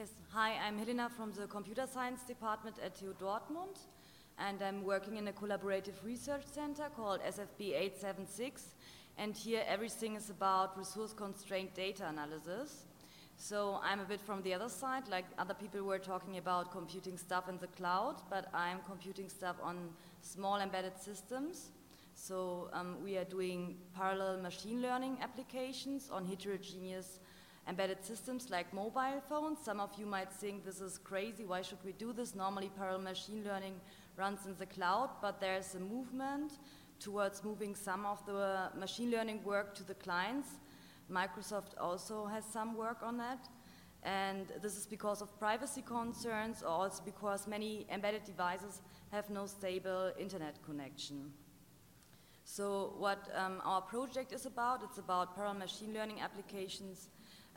Yes, hi, I'm Helena from the Computer Science Department at TU Dortmund, and I'm working in a collaborative research center called SFB 876, and here everything is about resource-constrained data analysis. So I'm a bit from the other side, like other people were talking about computing stuff in the cloud, but I'm computing stuff on small embedded systems. So we are doing parallel machine learning applications on heterogeneous embedded systems like mobile phones. Some of you might think this is crazy, why should we do this? Normally parallel machine learning runs in the cloud, but there's a movement towards moving some of the machine learning work to the clients. Microsoft also has some work on that. And this is because of privacy concerns, or also because many embedded devices have no stable internet connection. So what our project is about, it's about parallel machine learning applications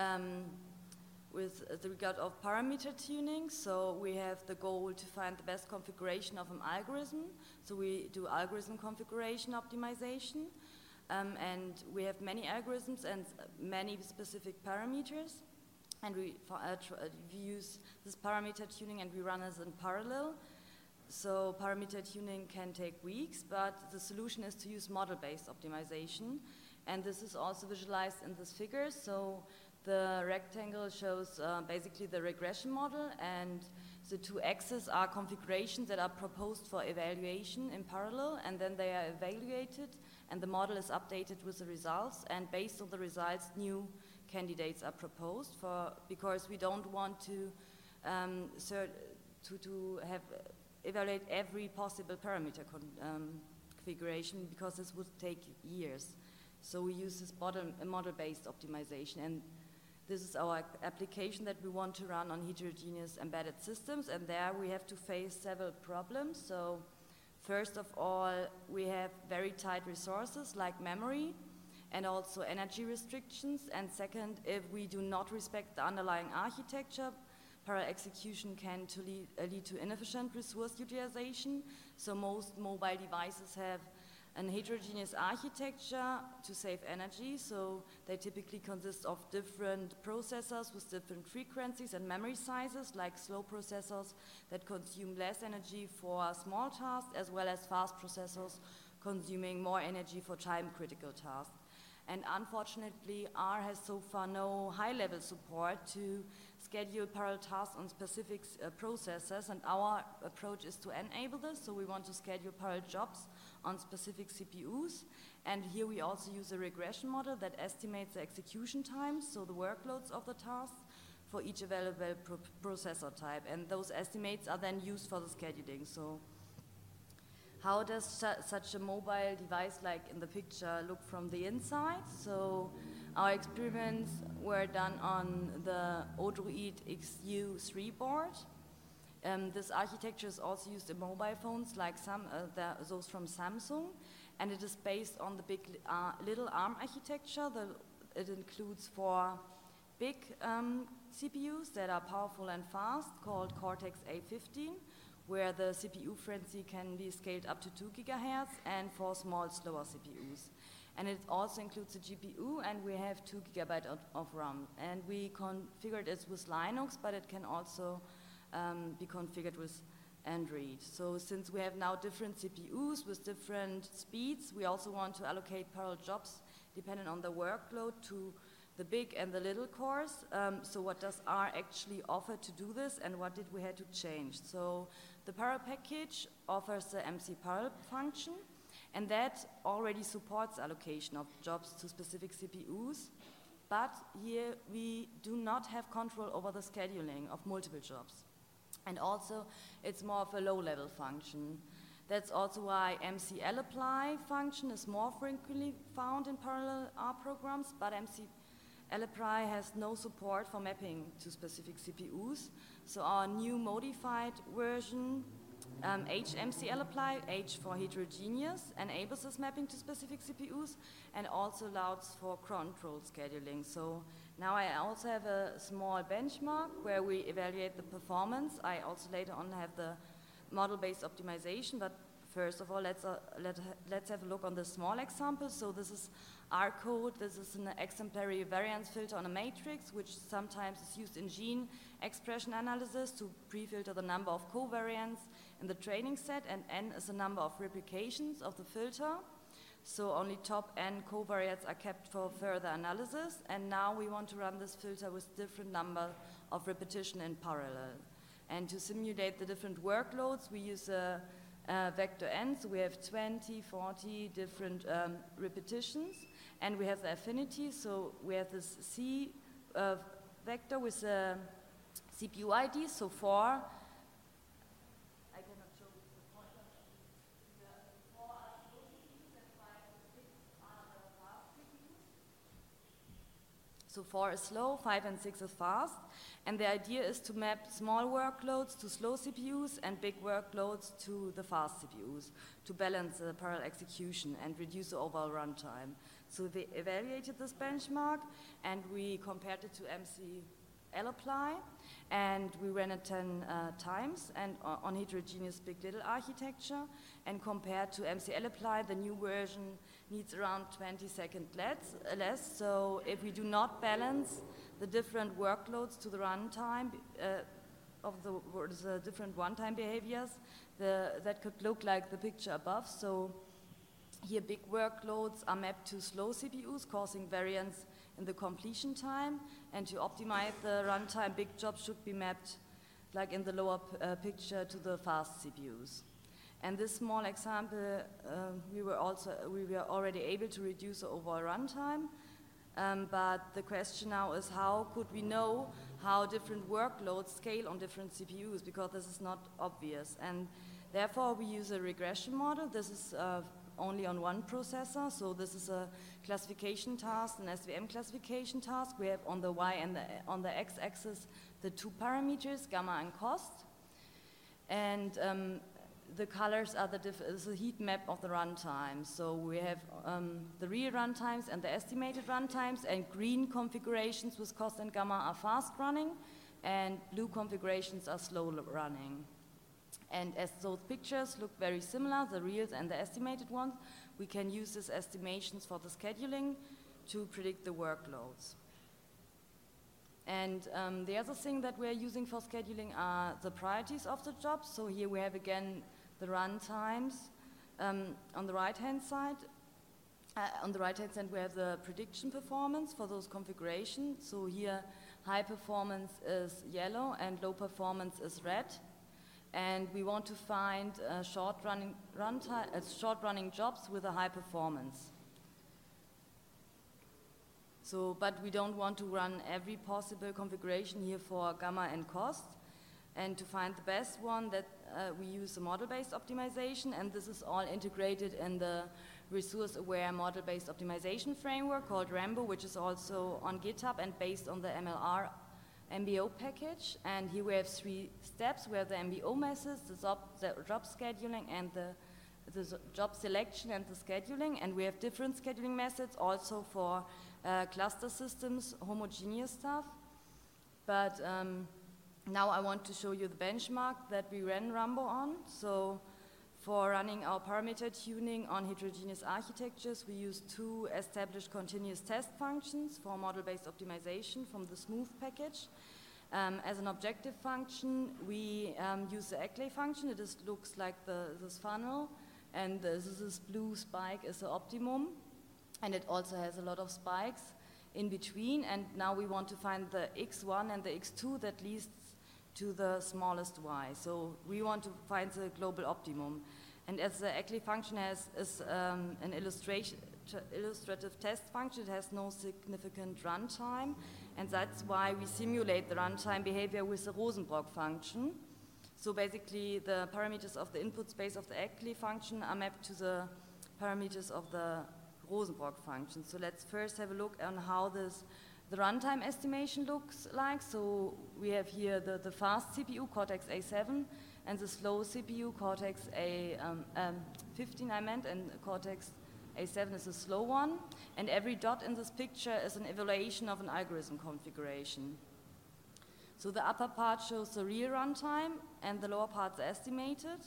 with the regard of parameter tuning. So we have the goal to find the best configuration of an algorithm. So we do algorithm configuration optimization. And we have many algorithms and many specific parameters. And we use this parameter tuning and we run this in parallel. So parameter tuning can take weeks, but the solution is to use model-based optimization. And this is also visualized in this figure. So the rectangle shows basically the regression model, and the two axes are configurations that are proposed for evaluation in parallel, and then they are evaluated, and the model is updated with the results, and based on the results, new candidates are proposed because we don't want to evaluate every possible parameter configuration, because this would take years. So we use this model-based optimization, and this is our application that we want to run on heterogeneous embedded systems, and there we have to face several problems. So first of all, we have very tight resources like memory and also energy restrictions. And second, if we do not respect the underlying architecture, parallel execution can lead to inefficient resource utilization. So most mobile devices have an heterogeneous architecture to save energy. So they typically consist of different processors with different frequencies and memory sizes, like slow processors that consume less energy for small tasks, as well as fast processors consuming more energy for time-critical tasks. And unfortunately, R has so far no high-level support to schedule parallel tasks on specific processors, and our approach is to enable this. So we want to schedule parallel jobs on specific CPUs, and here we also use a regression model that estimates the execution times, so the workloads of the tasks for each available processor type, and those estimates are then used for the scheduling. So how does such a mobile device, like in the picture, look from the inside? So our experiments were done on the Odroid XU3 board. This architecture is also used in mobile phones, like those from Samsung, and it is based on the big little ARM architecture. It includes 4 big CPUs that are powerful and fast, called Cortex-A15, where the CPU frequency can be scaled up to 2 gigahertz, and 4 small, slower CPUs. And it also includes a GPU, and we have 2 gigabytes of RAM. And we configured it with Linux, but it can also be configured with Android. So since we have now different CPUs with different speeds, we also want to allocate parallel jobs depending on the workload to the big and the little cores. So what does R actually offer to do this, and what did we have to change? So the parallel package offers the MC parallel function, and that already supports allocation of jobs to specific CPUs. But here we do not have control over the scheduling of multiple jobs. And also, it's more of a low-level function. That's also why MCLapply function is more frequently found in parallel R programs, but MCLapply has no support for mapping to specific CPUs. So our new modified version, HMCLapply, H for heterogeneous, enables this mapping to specific CPUs and also allows for control scheduling. So now I also have a small benchmark where we evaluate the performance. I also later on have the model-based optimization, but first of all, let's have a look on the small example. So this is R code. This is an exemplary variance filter on a matrix, which sometimes is used in gene expression analysis to pre-filter the number of covariants in the training set, and n is the number of replications of the filter. So only top n covariates are kept for further analysis, and now we want to run this filter with different number of repetition in parallel. And to simulate the different workloads, we use a vector n, so we have 20, 40 different repetitions, and we have the affinity, so we have this C vector with a CPU ID, so 4. So 4 is slow, 5 and 6 is fast. And the idea is to map small workloads to slow CPUs and big workloads to the fast CPUs to balance the parallel execution and reduce the overall runtime. So we evaluated this benchmark and we compared it to MC-LApply, and we ran it 10 times and on heterogeneous big little architecture, and compared to MC-LApply, the new version needs around 20 seconds less. So if we do not balance the different workloads to the runtime of the different runtime behaviors, that could look like the picture above. So here big workloads are mapped to slow CPUs, causing variance in the completion time, and to optimize the runtime, big jobs should be mapped, like in the lower picture, to the fast CPUs. And this small example, we were already able to reduce the overall runtime, but the question now is how could we know how different workloads scale on different CPUs, because this is not obvious. And therefore we use a regression model. This is only on one processor, so this is a classification task, an SVM classification task. We have on the Y and on the X-axis the two parameters, gamma and cost. And the colors are the heat map of the runtime. So we have the real runtimes and the estimated runtimes, and green configurations with cost and gamma are fast running, and blue configurations are slow running. And as those pictures look very similar, the reals and the estimated ones, we can use these estimations for the scheduling to predict the workloads. And the other thing that we're using for scheduling are the priorities of the jobs. So here we have again the run times on the right-hand side. On the right-hand side we have the prediction performance for those configurations. So here high performance is yellow and low performance is red. And we want to find short-running jobs with a high performance. So, but we don't want to run every possible configuration here for gamma and cost. And to find the best one, that we use a model-based optimization, and this is all integrated in the resource-aware model-based optimization framework called Rambo, which is also on GitHub and based on the MLR MBO package. And here we have 3 steps. We have the MBO methods, the job scheduling, and the job selection and the scheduling. And we have different scheduling methods also for cluster systems, homogeneous stuff. But now I want to show you the benchmark that we ran Rambo on. So for running our parameter tuning on heterogeneous architectures, we use 2 established continuous test functions for model-based optimization from the Smooth package. As an objective function, we use the Eckley function. It looks like this funnel, and this blue spike is the optimum, and it also has a lot of spikes in between. And now we want to find the x1 and the x2 that leads to the smallest y. So we want to find the global optimum. And as the Eckley function is an illustrative test function, it has no significant runtime, and that's why we simulate the runtime behavior with the Rosenbrock function. So basically the parameters of the input space of the Eckley function are mapped to the parameters of the Rosenbrock function. So let's first have a look on how the runtime estimation looks like. So we have here the fast CPU, Cortex-A7, and the slow CPU, Cortex-A15 and Cortex-A7 is a slow one. And every dot in this picture is an evaluation of an algorithm configuration. So the upper part shows the real runtime, and the lower part is estimated.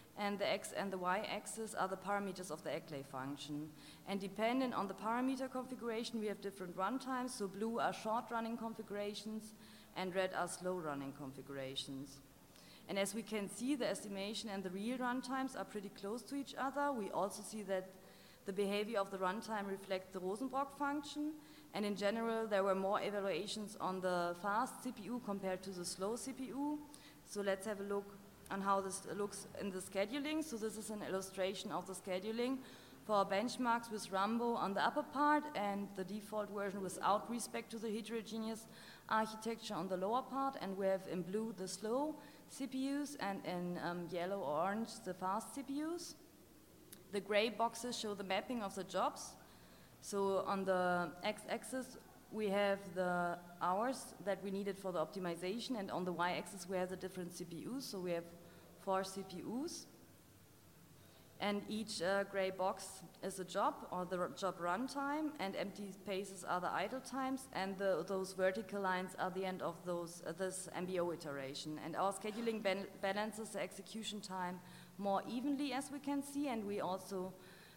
and the x and the y-axis are the parameters of the ECLAY function. And depending on the parameter configuration, we have different runtimes. So blue are short-running configurations, and red are slow-running configurations. And as we can see, the estimation and the real runtimes are pretty close to each other. We also see that the behavior of the runtime reflects the Rosenbrock function. And in general, there were more evaluations on the fast CPU compared to the slow CPU. So let's have a look on how this looks in the scheduling. So this is an illustration of the scheduling for our benchmarks with Rambo on the upper part and the default version without respect to the heterogeneous architecture on the lower part. And we have in blue the slow CPUs and in yellow or orange the fast CPUs. The gray boxes show the mapping of the jobs. So on the x-axis, we have the hours that we needed for the optimization, and on the y-axis, we have the different CPUs. So we have 4 CPUs. And each gray box is a job, or the job runtime, and empty spaces are the idle times, and those vertical lines are the end of this MBO iteration. And our scheduling balances the execution time more evenly, as we can see, and we also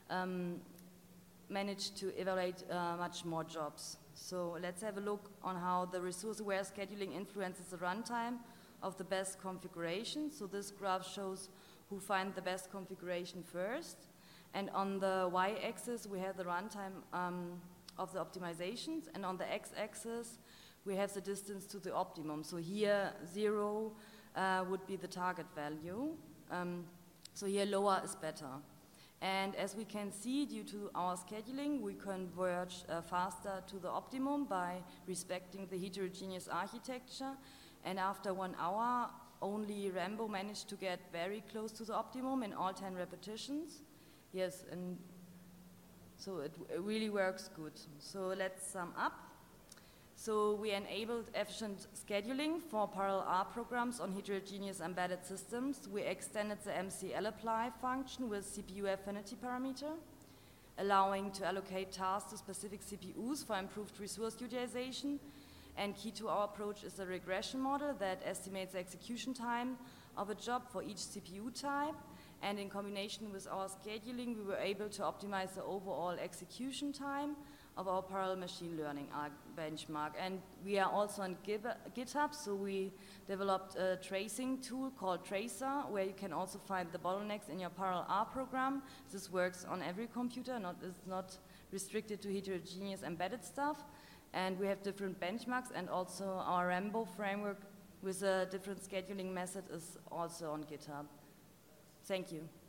managed to evaluate much more jobs. So let's have a look on how the resource-aware scheduling influences the runtime of the best configuration. So this graph shows who find the best configuration first. And on the y-axis, we have the runtime of the optimizations, and on the x-axis, we have the distance to the optimum. So here, 0 would be the target value. So here, lower is better. And as we can see, due to our scheduling, we converge faster to the optimum by respecting the heterogeneous architecture. And after 1 hour, only Rambo managed to get very close to the optimum in all 10 repetitions. Yes, and so it really works good. So let's sum up. So we enabled efficient scheduling for parallel R programs on heterogeneous embedded systems. We extended the MCLapply function with CPU affinity parameter, allowing to allocate tasks to specific CPUs for improved resource utilization. And key to our approach is the regression model that estimates the execution time of a job for each CPU type. And in combination with our scheduling, we were able to optimize the overall execution time of our parallel machine learning benchmark. And we are also on GitHub, so we developed a tracing tool called Tracer, where you can also find the bottlenecks in your parallel R program. This works on every computer, it's not restricted to heterogeneous embedded stuff. And we have different benchmarks, and also our Rambo framework with a different scheduling method is also on GitHub. Thank you.